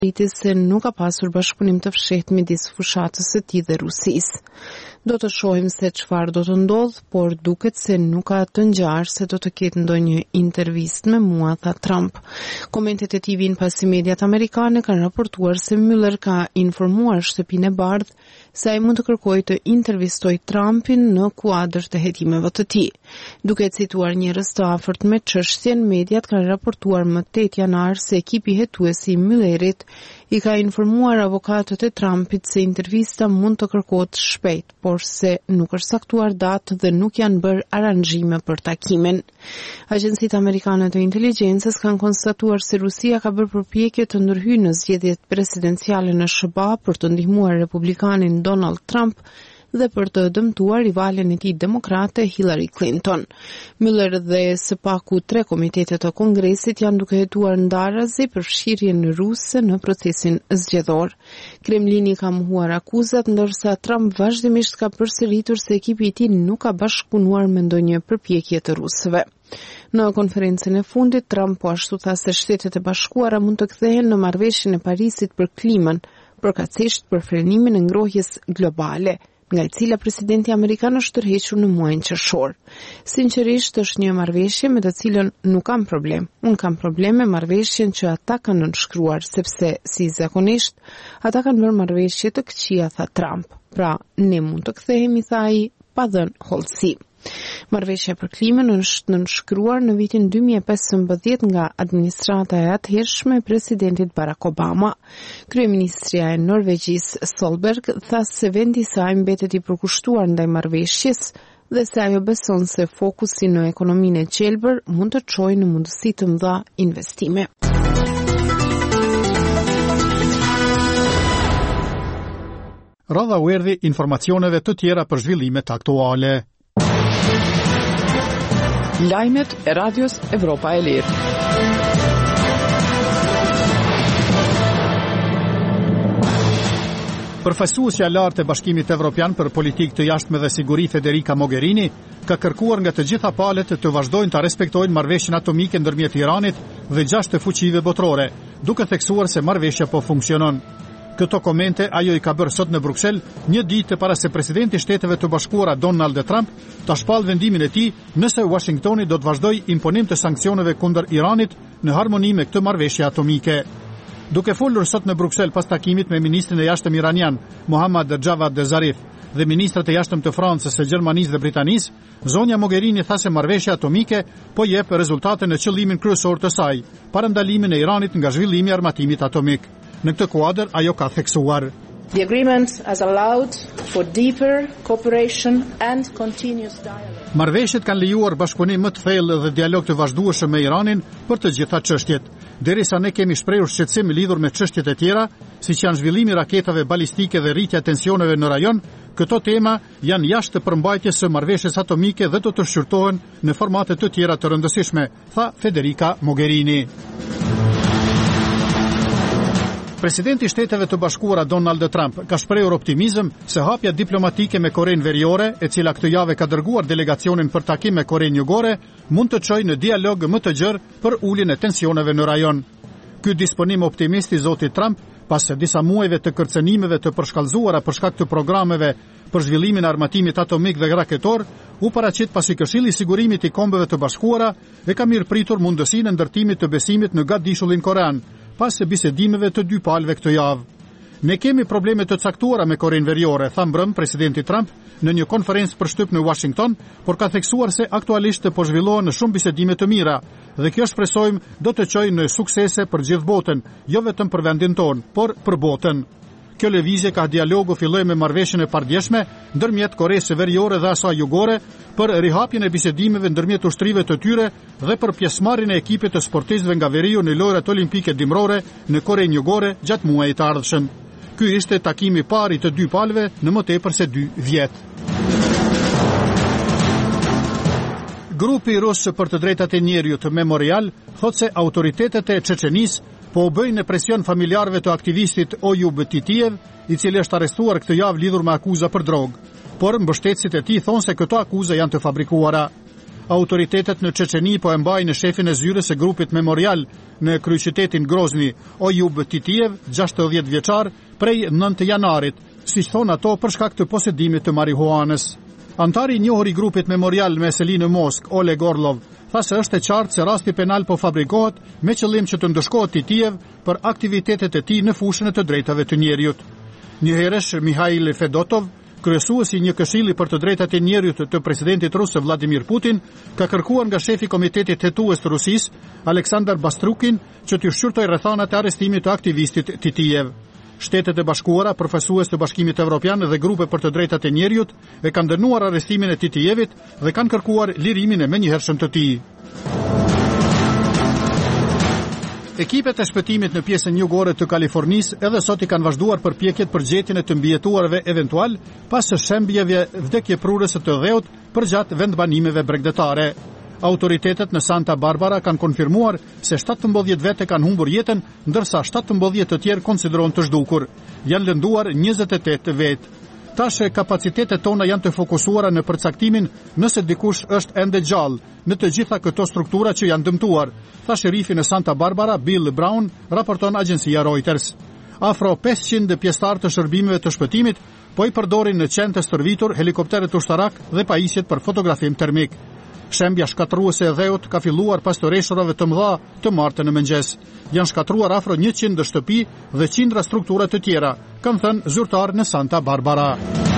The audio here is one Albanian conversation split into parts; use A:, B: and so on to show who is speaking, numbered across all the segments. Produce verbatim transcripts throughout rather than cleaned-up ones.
A: se nuk ka pasur bashkëpunim të fshehtë midis fushatës së tij dhe Rusisë. Do të shohim se çfarë do të ndodhë, por duket se nuk ka të ngjarë se do të ketë ndonjë intervistë me mua, tha Trump. Komentet e tij vijnë pasi mediat amerikane kanë raportuar se Mueller ka informuar Shtëpinë e Bardhë se ai mund të kërkojë të intervistojë Trumpin në kuadër të hetimeve të tij. Duke cituar njerëz të afërt me çështjen, mediat kanë raportuar më tetë janar se ekipi hetuesi i Muellerit i ka informuar avokatët e Trumpit se intervista mund të kërkohet shpejt, por se nuk është saktuar datë dhe nuk janë bërë aranxhime për takimin. Agjencitë amerikane të inteligjencës kanë konstatuar se Rusia ka bërë përpjekje të ndërhyjë në zgjedhjet presidenciale në S B A për të ndihmuar republikanin Donald Trump dhe për të dëmtuar rivalen e tij demokrate Hillary Clinton. Mueller dhe së paku tre komitetet të Kongresit janë duke hetuar ndarazi për fshirjen ruse në procesin zgjedhor. Kremlini ka mohuar akuzat, ndërsa Trump vazhdimisht ka përsëritur se ekipi i tij nuk ka bashkëpunuar me ndonjë përpjekje të rusëve. Në konferencën e fundit, Trump po ashtu tha se Shtetet e Bashkuara mund të kthehen në marrëveshjen e Parisit për klimën, përkatësisht për frenimin e ngrohjes globale, nga e cila presidenti amerikan është tërhequr në muajin qershor. Sinqerisht, është një marrëveshje me të cilën nuk kam problem. Unë kam problem me marrëveshjen që ata kanë nënshkruar, sepse, si zakonisht, ata kanë bërë marrëveshje të këqija, tha Trump. Pra, ne mund të kthehemi, tha ai, pa dhënë hollësi. Marrëveshja për klimën është nënshkruar në vitin dy mijë e pesëmbëdhjetë nga administrata e atëhershme e presidentit Barack Obama. Kryeministria e Norvegjisë Solberg tha se vendi i saj mbetet i përkushtuar ndaj marrëveshjes dhe se ajo beson se fokusi në ekonominë e gjelbër mund të çojë në mundësi të mëdha investime.
B: Radha u erdhi informacioneve të tjera për zhvillimet aktuale.
C: Lajmet e Radios Evropa e Lirë.
B: Përfaqësuesja e lartë e Bashkimit Evropian për politikë të jashtme dhe siguri Federica Mogherini ka kërkuar nga të gjitha palët të vazhdojnë ta respektojnë marrëveshjen atomike ndërmjet Iranit dhe gjashtë fuqive botërore, duke theksuar se marrëveshja po funksionon. Këto komente ajo i ka bërë sot në Bruksel, një ditë para se presidenti i Shteteve të Bashkuara Donald Trump ta shpall vendimin e tij nëse Washingtoni do të vazhdojë imponim të sanksioneve kundër Iranit në harmoni me këtë marrëveshje atomike. Duke folur sot në Bruksel pas takimit me ministrin e jashtëm iranian Mohammad Javad Zarif dhe ministrat e jashtëm të Francës, së Gjermanisë dhe Britanisë, zonja Mogherini tha se marrëveshja atomike po jep rezultate në qëllimin kryesor të saj, parandalimin e Iranit nga zhvillimi i armatimit atomik. Në këtë kuadër ajo ka theksuar:
D: The agreement has allowed for deeper cooperation and continuous dialogue.
B: Marrëveshjet kanë lejuar bashkëpunim më të thellë dhe dialog të vazhdueshëm me Iranin për të gjitha çështjet. Derisa ne kemi shprehur shqetësim lidhur me çështjet e tjera, siç janë zhvillimi i raketave balistike dhe rritja e tensioneve në rajon, këto tema janë jashtë përmbajtjes së marrëveshjes atomike dhe do të shqyrtohen në formate të tjera të rëndësishme, tha Federica Mogherini. Presidenti i Shteteve të Bashkuara Donald Trump ka shprehur optimizëm se hapja diplomatike me Korenë Veriore, e cila këtë javë ka dërguar delegacionin për takim me Korenë Jugore, mund të çojë në dialog më të gjerë për uljen e tensioneve në rajon. Ky disponim optimist i zotit Trump, pas disa muajve të kërcënimeve të përshkallëzuara për shkak të programeve për zhvillimin e armatimit atomik dhe raketor, u paraqit pasi Këshilli i Sigurimit i Kombeve të Bashkuara e ka mirëpritur mundësinë e ndërtimit të besimit në gatdishullin korean, pas bisedimeve të dy palëve këtë javë. Ne kemi probleme të caktuara me Korenë Veriore, tha mbrëm presidenti Trump në një konferencë për shtyp në Washington, por ka theksuar se aktualisht po zhvillohen në shumë bisedime të mira dhe kjo shpresojmë do të çojë në suksese për gjithë botën, jo vetëm për vendin tonë, por për botën. Kjo lëvizje ka dialogu filloi me marrëveshjen e pardjeshme ndërmjet Koresë Veriore dhe asaj Jugore për rihapjen e bisedimeve ndërmjet ushtrive të tyre dhe për pjesëmarrjen e ekipit të sportistëve nga Veriu në lojrat olimpike dimrore në Korenë Jugore gjatë muajit të ardhshëm. Ky ishte takimi i parë i të dy palëve në më tepër se dy vjet. Grupi rus për të drejtat e njerëzit Memorial thotë se autoritetet e Çeçenisë po u bëjnë presion familjarëve të aktivistit Oyub Titiev, i cili është arrestuar këtë javë lidhur me akuza për drogë. Por mbështetësit e tij thonë se këto akuza janë të fabrikuara. Autoritetet në Çeçeni po e mbajnë shefin e zyrës së grupit Memorial në kryeqytetin Grozny, Oyub Titiev, gjashtëdhjetë vjeçar, prej nëntë janarit, siç thon ato për shkak të posedimit të marihuanës. Antari i njohur i grupit Memorial me seli në Moskë, Oleg Orlov, tha se është e qartë se rasti penal po fabrikohet me qëllim që të ndëshkohet Titiev për aktivitetet e tij në fushën e të drejtave të njerëzit. Njëherësh Mikhail Fedotov, kryesuesi i një këshilli për të drejtat e njerëzit të presidentit rus Vladimir Putin, ka kërkuar nga shefi i Komitetit Hetues të Rusisë, Aleksandar Bastrukin, që të shqyrtojë rrethanat e arrestimit të aktivistit Titiev. Shtetet e Bashkuara, përfaqësues të Bashkimit Evropian dhe grupe për të drejtat e njerëzit e kanë dënuar arrestimin e Titievit dhe kanë kërkuar lirimin e menjëhershëm të tij. Ekipet e shpëtimit në pjesën jugore të Kalifornisë edhe sot i kanë vazhduar përpjekjet për gjetjen e të mbijetuarve eventual pas së shembjeve vdekjeprurëse të dheut përgjatë vendbanimeve bregdetare. Autoritetet në Santa Barbara kanë konfirmuar se shtatëmbëdhjetë vete kanë humbur jetën, ndërsa shtatëmbëdhjetë të tjerë konsiderohen të zhdukur. Janë lënduar njëzet e tetë vetë. Tash kapacitetet tona janë të fokusuara në përcaktimin nëse dikush është ende gjallë në të gjitha këto struktura që janë dëmtuar, tha sherifi në Santa Barbara Bill Brown, raporton agjencia Reuters. Afro pesëqind pjesëtar të shërbimeve të shpëtimit po i përdorin në qenë të stërvitur helikopterët ushtarak dhe pajisjet për fotografim termik. Shembja shkatruese e dheut ka filluar pas të reshurave të mëdha të martën në mëngjes. Janë shkatruar afro njëqind shtëpi dhe qindra struktura të tjera, kanë thënë zyrtar në Santa Barbara.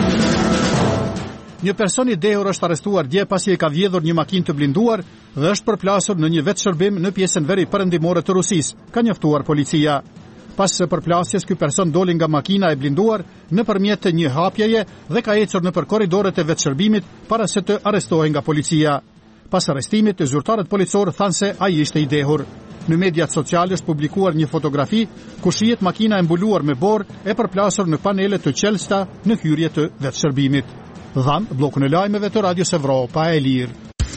B: Një person i dehur është arrestuar dje pasi e ka vjedhur një makinë të blinduar dhe është përplasur në një vetëshërbim në pjesën veri perëndimore të Rusisë, ka njoftuar policia. Pas së përplasjes, ky person doli nga makina e blinduar nëpërmjet një hapjeje dhe ka ecur nëpër korridoret e vetëshërbimit para se të arrestohej nga policia. Pas arrestimit, zyrtarët policor thanë se ai ishte i dehur. Në mediat sociale është publikuar një fotografi ku shihet makina e mbuluar me borë e përplasur në panele të qelsta në hyrje të vetëshërbimit. Dhan bllokun e lajmeve të Radios Evropa e Lirë.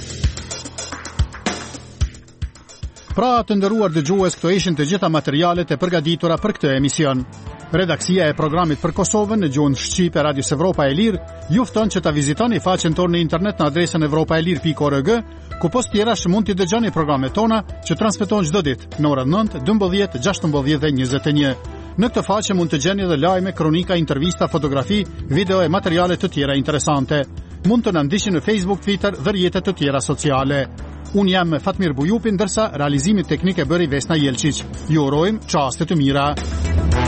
B: Pra të nderuar dëgjues, këto ishin të gjitha materialet e përgatitura për këtë emision. Redaksia e programit për Kosovën në gjuhën shqipe Radios Evropa e Lirë ju fton që ta vizitoni faqen tonë në internet në adresën evropaelir pikë org, ku post tjerash mund t'i dëgjoni programet tona që transmeton çdo ditë në orën nëntë, dymbëdhjetë, gjashtëmbëdhjetë dhe njëzet e një. Në këtë faqe mund të gjeni edhe lajme, kronika, intervista, fotografi, video e materiale të tjera interesante. Mund të na ndiqni në Facebook, Twitter dhe rrjetet të tjera sociale. Unë jam Fatmir Bujupi, ndërsa realizimit teknik e bëri Vesna Jelčić. Ju urojmë çaste të mira.